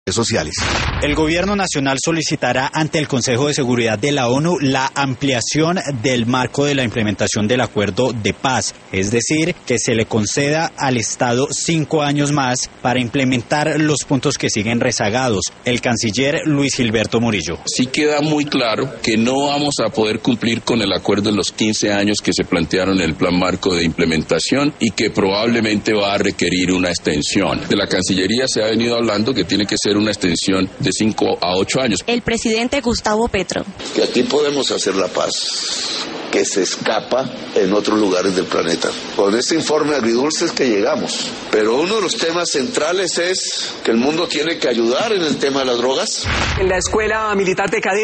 sociales. El gobierno nacional solicitará ante el Consejo de Seguridad de la ONU la ampliación del marco de la implementación del acuerdo de paz, es decir, que se le conceda al Estado 5 años más para implementar los puntos que siguen rezagados. El canciller Luis Gilberto Murillo. Sí queda muy claro que no vamos a poder cumplir con el acuerdo en los 15 años que se plantearon en el plan marco de implementación y que probablemente va a requerir una extensión. De la Cancillería se ha venido hablando que tiene que ser una extensión de 5 a 8 años. El presidente Gustavo Petro. Que aquí podemos hacer la paz que se escapa en otros lugares del planeta. Con este informe agridulce es que llegamos. Pero uno de los temas centrales es que el mundo tiene que ayudar en el tema de las drogas. En la Escuela Militar de Cadena